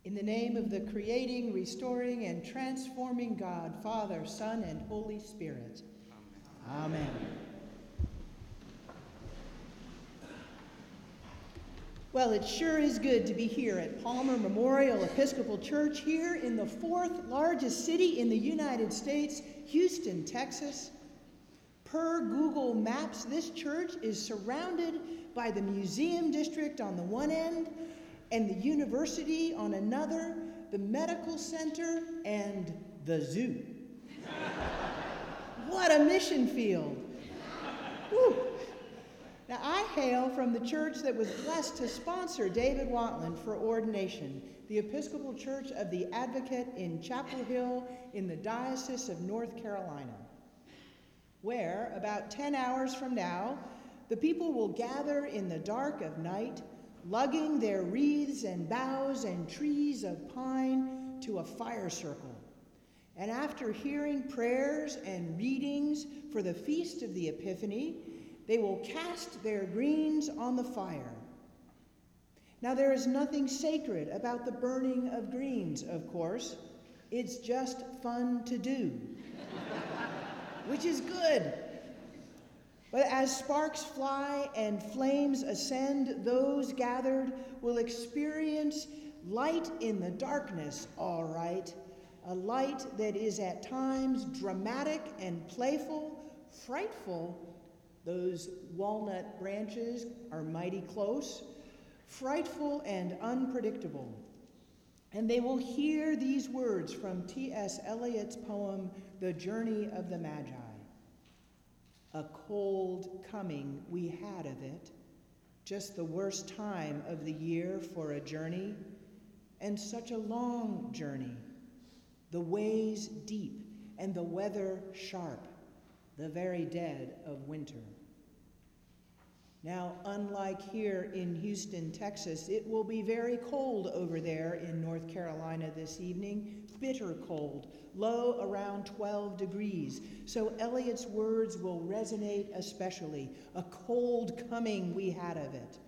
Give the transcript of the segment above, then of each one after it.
In the name of the creating, restoring, and transforming God, Father, Son, and Holy Spirit. Amen. Amen. Well, it sure is good to be here at Palmer Memorial Episcopal Church here in the fourth largest city in the United States, Houston, Texas. Per Google Maps, this church is surrounded by the museum district on the one end and the university on another, the medical center, and the zoo. What a mission field. Whew. Now, I hail from the church that was blessed to sponsor David Watland for ordination, the Episcopal Church of the Advocate in Chapel Hill in the Diocese of North Carolina, where, about 10 hours from now, the people will gather in the dark of night, lugging their wreaths and boughs and trees of pine to a fire circle. And after hearing prayers and readings for the Feast of the Epiphany, they will cast their greens on the fire. Now, there is nothing sacred about the burning of greens, of course. It's just fun to do, which is good. But as sparks fly and flames ascend, those gathered will experience light in the darkness, all right. A light that is at times dramatic and playful, frightful. Those walnut branches are mighty close, frightful and unpredictable. And they will hear these words from T.S. Eliot's poem, The Journey of the Magi. A cold coming we had of it, just the worst time of the year for a journey, and such a long journey. The ways deep and the weather sharp, the very dead of winter. Now, unlike here in Houston, Texas, it will be very cold over there in North Carolina this evening, bitter cold, low around 12 degrees. So Eliot's words will resonate especially. A cold coming we had of it.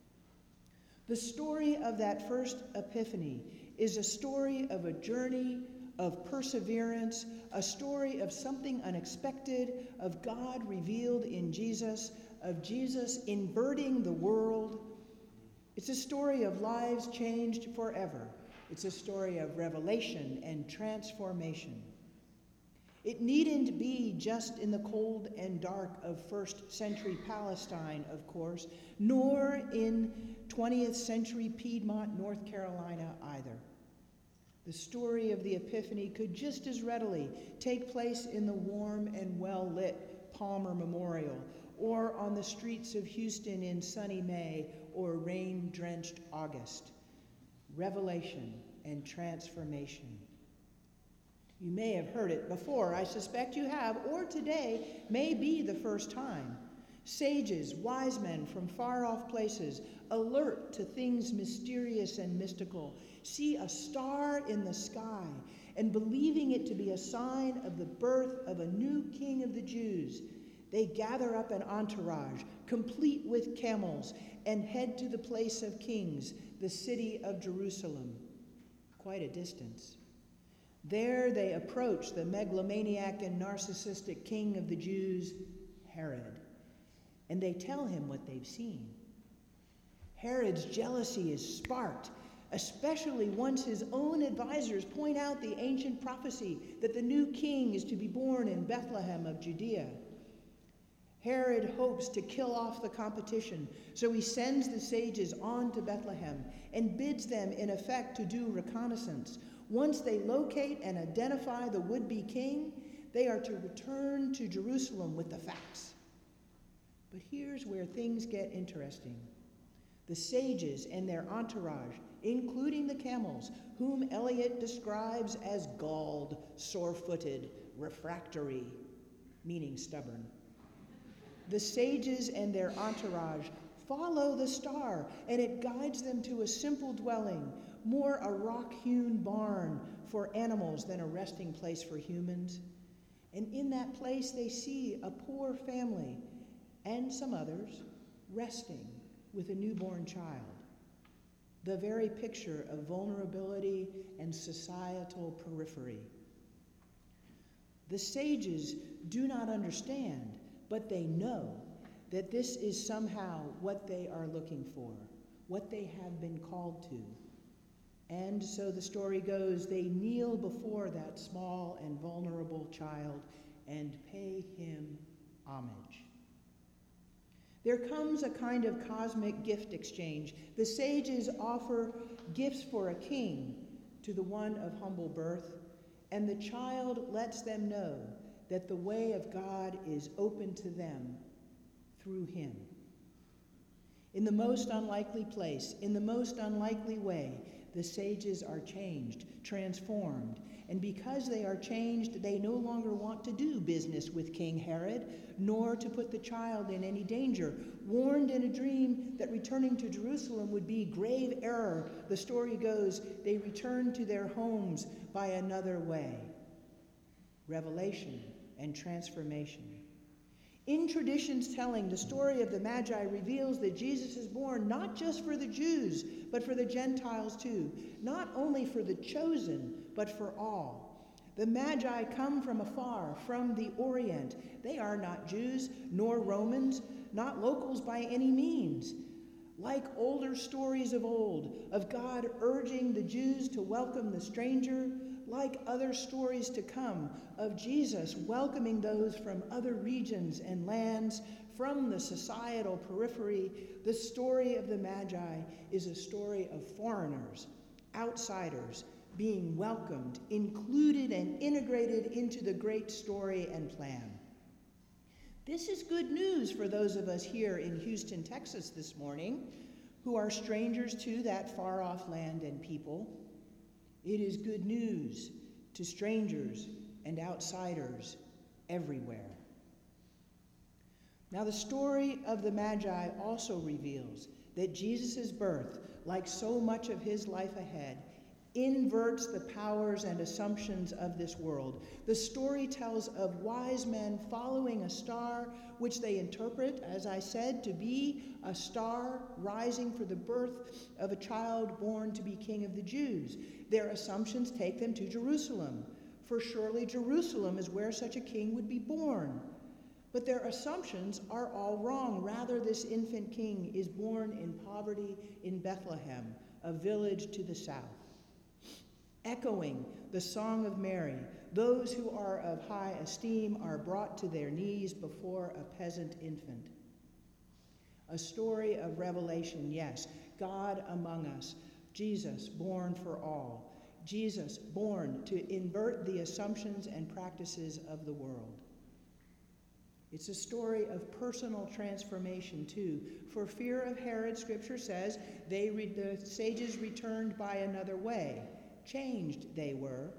The story of that first Epiphany is a story of a journey of perseverance, a story of something unexpected, of God revealed in Jesus, of Jesus inverting the world. It's a story of lives changed forever. It's a story of revelation and transformation. It needn't be just in the cold and dark of first century Palestine, of course, nor in 20th century Piedmont, North Carolina either. The story of the Epiphany could just as readily take place in the warm and well-lit Palmer Memorial, or on the streets of Houston in sunny May or rain-drenched August. Revelation and transformation. You may have heard it before, I suspect you have, or today may be the first time. Sages, wise men from far-off places, alert to things mysterious and mystical, see a star in the sky, and believing it to be a sign of the birth of a new king of the Jews, they gather up an entourage, complete with camels, and head to the place of kings, the city of Jerusalem. Quite a distance. There they approach the megalomaniac and narcissistic king of the Jews, Herod, and they tell him what they've seen. Herod's jealousy is sparked, especially once his own advisors point out the ancient prophecy that the new king is to be born in Bethlehem of Judea. Herod hopes to kill off the competition, so he sends the sages on to Bethlehem and bids them, in effect, to do reconnaissance. Once they locate and identify the would-be king, they are to return to Jerusalem with the facts. But here's where things get interesting. The sages and their entourage, including the camels, whom Eliot describes as galled, sore-footed, refractory, meaning stubborn. The sages and their entourage follow the star, and it guides them to a simple dwelling, more a rock-hewn barn for animals than a resting place for humans. And in that place they see a poor family and some others resting with a newborn child. the very picture of vulnerability and societal periphery. The sages do not understand, but they know that this is somehow what they are looking for, what they have been called to. And so the story goes, they kneel before that small and vulnerable child and pay him homage. There comes a kind of cosmic gift exchange. The sages offer gifts for a king to the one of humble birth, and the child lets them know that the way of God is open to them through him. In the most unlikely place, in the most unlikely way, the sages are changed, transformed, and because they are changed, they no longer want to do business with King Herod, nor to put the child in any danger. Warned in a dream that returning to Jerusalem would be grave error, the story goes, they returned to their homes by another way. Revelation and transformation. In tradition's telling, the story of the Magi reveals that Jesus is born not just for the Jews, but for the Gentiles too. Not only for the chosen, but for all. The Magi come from afar, from the Orient. They are not Jews, nor Romans, not locals by any means. Like older stories of old, of God urging the Jews to welcome the stranger, like other stories to come of Jesus welcoming those from other regions and lands, from the societal periphery, the story of the Magi is a story of foreigners, outsiders, being welcomed, included, and integrated into the great story and plan. This is good news for those of us here in Houston, Texas this morning, who are strangers to that far-off land and people. It is good news to strangers and outsiders everywhere. Now, the story of the Magi also reveals that Jesus' birth, like so much of his life ahead, inverts the powers and assumptions of this world. The story tells of wise men following a star, which they interpret, as I said, to be a star rising for the birth of a child born to be king of the Jews. Their assumptions take them to Jerusalem, for surely Jerusalem is where such a king would be born. But their assumptions are all wrong. Rather, this infant king is born in poverty in Bethlehem, a village to the south. Echoing the Song of Mary, those who are of high esteem are brought to their knees before a peasant infant. A story of revelation, yes, God among us, Jesus born for all, Jesus born to invert the assumptions and practices of the world. It's a story of personal transformation, too. For fear of Herod, Scripture says, the sages returned by another way. Changed they were.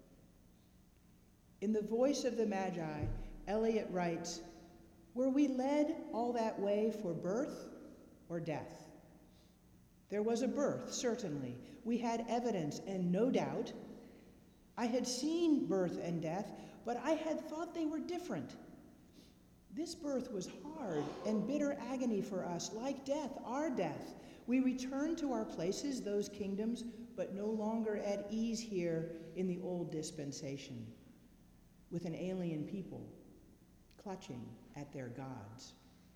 In the voice of the Magi, Eliot writes, "Were we led all that way for birth or death? There was a birth, certainly. We had evidence and no doubt. I had seen birth and death, but I had thought they were different. This birth was hard and bitter agony for us, like death, our death. We returned to our places, those kingdoms, but no longer at ease here in the old dispensation, with an alien people clutching at their gods."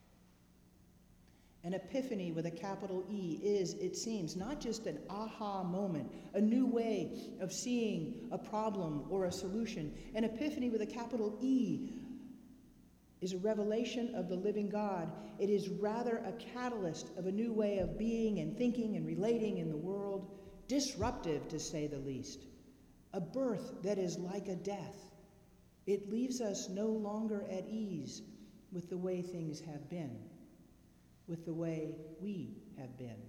An epiphany with a capital E is, it seems, not just an aha moment, a new way of seeing a problem or a solution. An epiphany with a capital E is a revelation of the living God. It is rather a catalyst of a new way of being and thinking and relating in the world, disruptive to say the least. A birth that is like a death. It leaves us no longer at ease with the way things have been, with the way we have been.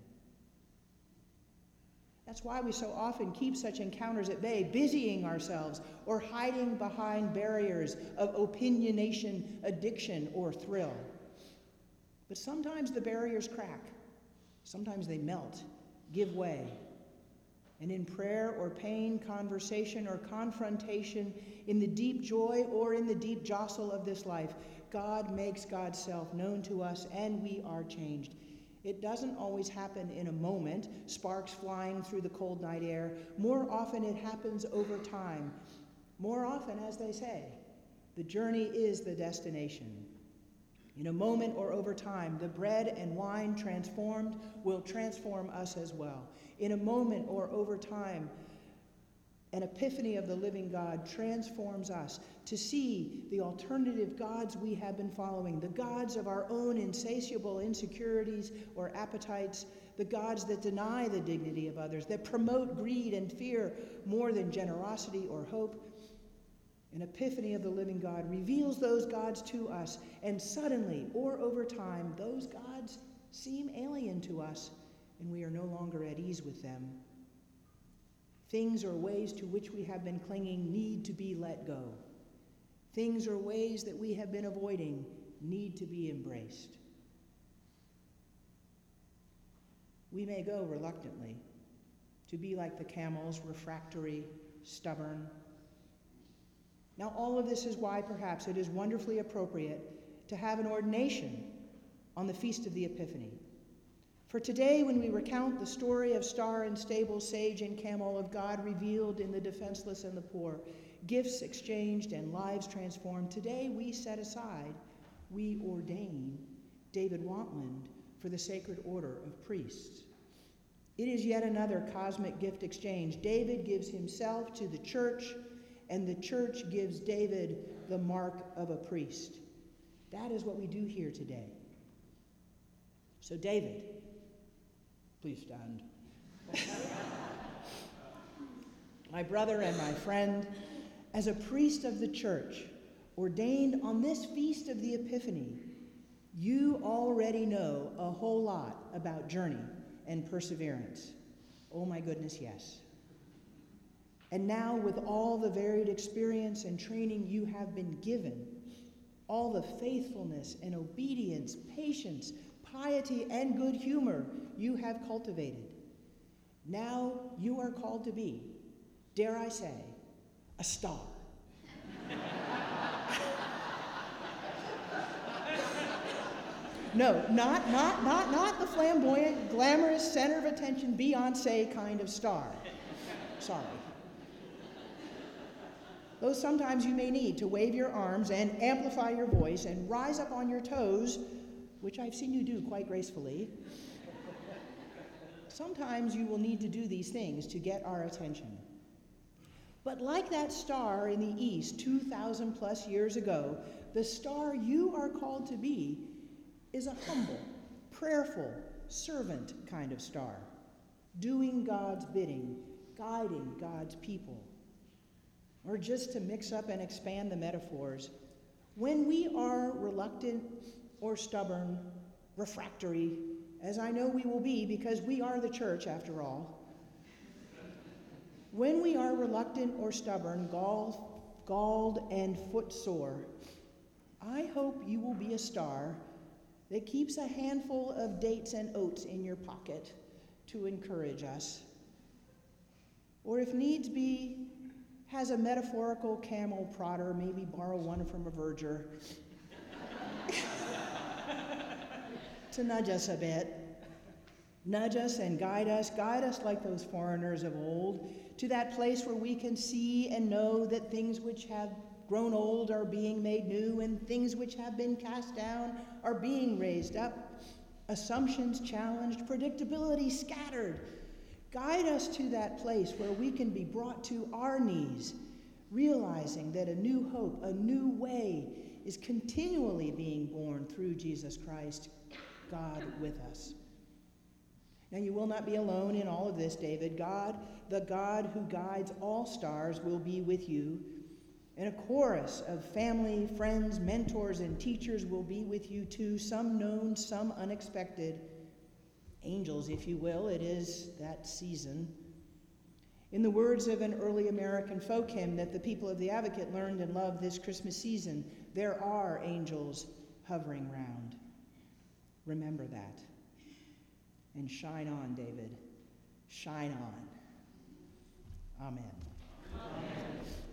That's why we so often keep such encounters at bay, busying ourselves or hiding behind barriers of opinionation, addiction, or thrill. But sometimes the barriers crack. Sometimes they melt, give way. And in prayer or pain, conversation or confrontation, in the deep joy or in the deep jostle of this life, God makes God's self known to us and we are changed. It doesn't always happen in a moment, sparks flying through the cold night air. More often it happens over time. More often, as they say, the journey is the destination. In a moment or over time, the bread and wine transformed will transform us as well. In a moment or over time, an epiphany of the living God transforms us to see the alternative gods we have been following, the gods of our own insatiable insecurities or appetites, the gods that deny the dignity of others, that promote greed and fear more than generosity or hope. An epiphany of the living God reveals those gods to us, and suddenly or over time, those gods seem alien to us, and we are no longer at ease with them. Things or ways to which we have been clinging need to be let go. Things or ways that we have been avoiding need to be embraced. We may go reluctantly, to be like the camels, refractory, stubborn. Now, all of this is why perhaps it is wonderfully appropriate to have an ordination on the Feast of the Epiphany. For today, when we recount the story of star and stable, sage and camel, of God revealed in the defenseless and the poor, gifts exchanged and lives transformed, today we set aside, we ordain David Wantland for the Sacred Order of Priests. It is yet another cosmic gift exchange. David gives himself to the church, and the church gives David the mark of a priest. That is what we do here today. So David, please stand. My brother and my friend, as a priest of the church, ordained on this Feast of the Epiphany, you already know a whole lot about journey and perseverance. Oh my goodness, yes. And now, with all the varied experience and training you have been given, all the faithfulness and obedience, patience, piety, and good humor you have cultivated, now you are called to be, dare I say, a star. No, not the flamboyant, glamorous, center of attention, Beyoncé kind of star. Sorry. Though sometimes you may need to wave your arms and amplify your voice and rise up on your toes, which I've seen you do quite gracefully. Sometimes you will need to do these things to get our attention. But like that star in the east 2,000 plus years ago, the star you are called to be is a humble, prayerful, servant kind of star, doing God's bidding, guiding God's people. Or just to mix up and expand the metaphors, when we are reluctant or stubborn, refractory, as I know we will be because we are the church after all, when we are reluctant or stubborn, galled and footsore, I hope you will be a star that keeps a handful of dates and oats in your pocket to encourage us. Or if needs be, has a metaphorical camel prodder, maybe borrow one from a verger, to nudge us a bit. Nudge us and guide us like those foreigners of old, to that place where we can see and know that things which have grown old are being made new, and things which have been cast down are being raised up, assumptions challenged, predictability scattered. Guide us to that place where we can be brought to our knees, realizing that a new hope, a new way is continually being born through Jesus Christ, God with us. Now, you will not be alone in all of this, David. God, the God who guides all stars, will be with you. And a chorus of family, friends, mentors, and teachers will be with you too, some known, some unexpected. Angels, if you will, it is that season. In the words of an early American folk hymn that the people of the Advocate learned and loved this Christmas season, there are angels hovering round. Remember that. And shine on, David. Shine on. Amen. Amen.